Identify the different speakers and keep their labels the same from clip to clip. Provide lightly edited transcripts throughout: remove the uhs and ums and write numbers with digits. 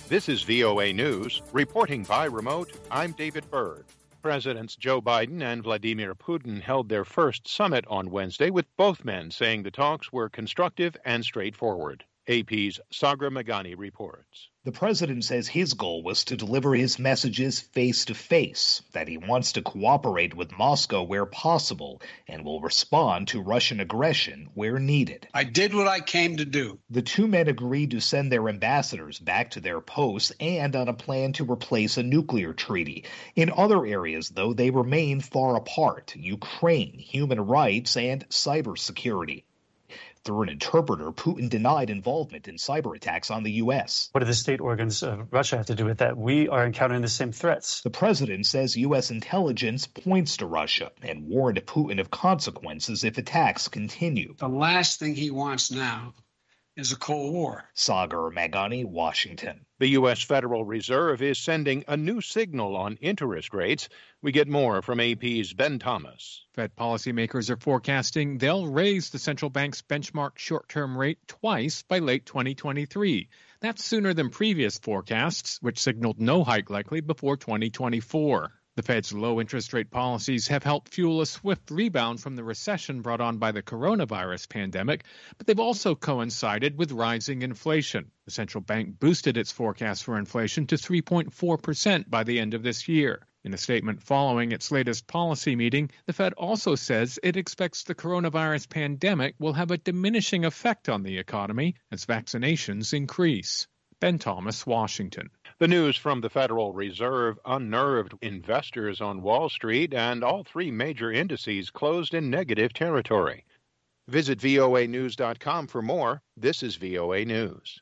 Speaker 1: This is VOA News. Reporting by remote, I'm David Byrd. Presidents Joe Biden and Vladimir Putin held their first summit on Wednesday, with both men saying the talks were constructive and straightforward. AP's Sagar Meghani reports.
Speaker 2: The president says his goal was to deliver his messages face-to-face, that he wants to cooperate with Moscow where possible and will respond to Russian aggression where needed.
Speaker 3: I did what I came to do.
Speaker 2: The two men agreed to send their ambassadors back to their posts and on a plan to replace a nuclear treaty. In other areas, though, they remain far apart: Ukraine, human rights, and cybersecurity. Through an interpreter, Putin denied involvement in cyber attacks on the U.S.
Speaker 4: What do the state organs of Russia have to do with that? We are encountering the same threats.
Speaker 2: The president says U.S. intelligence points to Russia and warned Putin of consequences if attacks continue.
Speaker 3: The last thing he wants now is a Cold War.
Speaker 2: Sagar Meghani, Washington.
Speaker 1: The U.S. Federal Reserve is sending a new signal on interest rates. We get more from AP's Ben Thomas.
Speaker 5: Fed policymakers are forecasting they'll raise the central bank's benchmark short-term rate twice by late 2023. That's sooner than previous forecasts, which signaled no hike likely before 2024. The Fed's low interest rate policies have helped fuel a swift rebound from the recession brought on by the coronavirus pandemic, but they've also coincided with rising inflation. The central bank boosted its forecast for inflation to 3.4% by the end of this year. In a statement following its latest policy meeting, the Fed also says it expects the coronavirus pandemic will have a diminishing effect on the economy as vaccinations increase. Ben Thomas, Washington.
Speaker 1: The news from the Federal Reserve unnerved investors on Wall Street, and all three major indices closed in negative territory. Visit voanews.com for more. This is VOA News.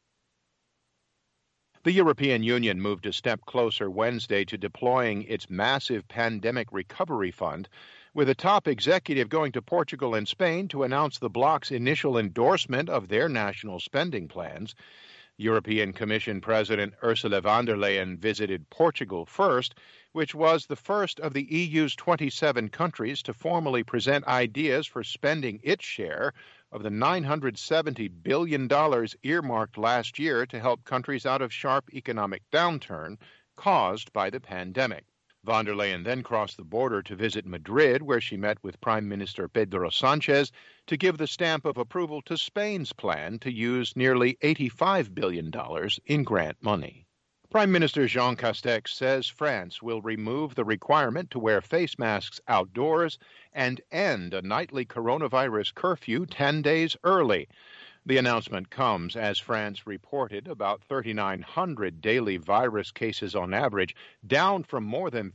Speaker 1: The European Union moved a step closer Wednesday to deploying its massive pandemic recovery fund, with a top executive going to Portugal and Spain to announce the bloc's initial endorsement of their national spending plans. European Commission President Ursula von der Leyen visited Portugal first, which was the first of the EU's 27 countries to formally present ideas for spending its share of the $970 billion earmarked last year to help countries out of sharp economic downturn caused by the pandemic. Von der Leyen then crossed the border to visit Madrid, where she met with Prime Minister Pedro Sanchez to give the stamp of approval to Spain's plan to use nearly $85 billion in grant money. Prime Minister Jean Castex says France will remove the requirement to wear face masks outdoors and end a nightly coronavirus curfew 10 days early. The announcement comes as France reported about 3,900 daily virus cases on average, down from more than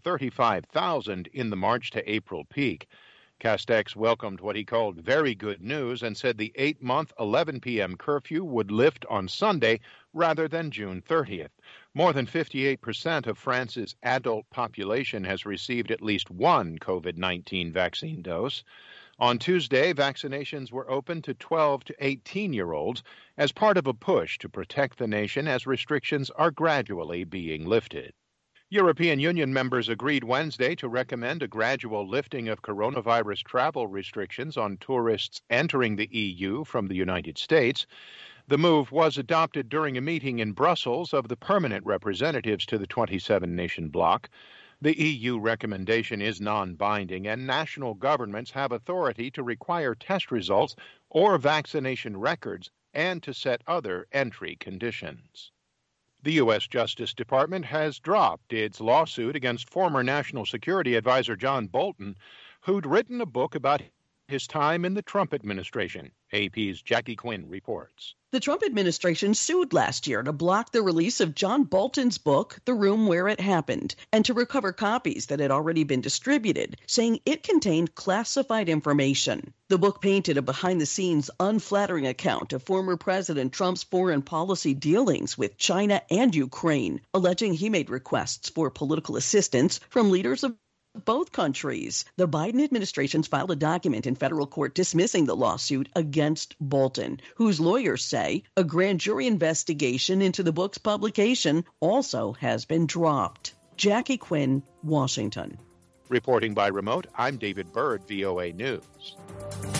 Speaker 1: 35,000 in the March to April peak. Castex welcomed what he called very good news and said the 8-month 11 p.m. curfew would lift on Sunday rather than June 30th. More than 58% of France's adult population has received at least one COVID-19 vaccine dose. On Tuesday, vaccinations were open to 12 to 18-year-olds as part of a push to protect the nation as restrictions are gradually being lifted. European Union members agreed Wednesday to recommend a gradual lifting of coronavirus travel restrictions on tourists entering the EU from the United States. The move was adopted during a meeting in Brussels of the permanent representatives to the 27-nation bloc. The EU recommendation is non-binding, and national governments have authority to require test results or vaccination records and to set other entry conditions. The U.S. Justice Department has dropped its lawsuit against former National Security Advisor John Bolton, who'd written a book about his time in the Trump administration. AP's Jackie Quinn reports.
Speaker 6: The Trump administration sued last year to block the release of John Bolton's book, The Room Where It Happened, and to recover copies that had already been distributed, saying it contained classified information. The book painted a behind-the-scenes, unflattering account of former President Trump's foreign policy dealings with China and Ukraine, alleging he made requests for political assistance from leaders of both countries. The Biden administration's filed a document in federal court dismissing the lawsuit against Bolton, whose lawyers say a grand jury investigation into the book's publication also has been dropped. Jackie Quinn, Washington.
Speaker 1: Reporting by remote, I'm David Byrd, VOA News.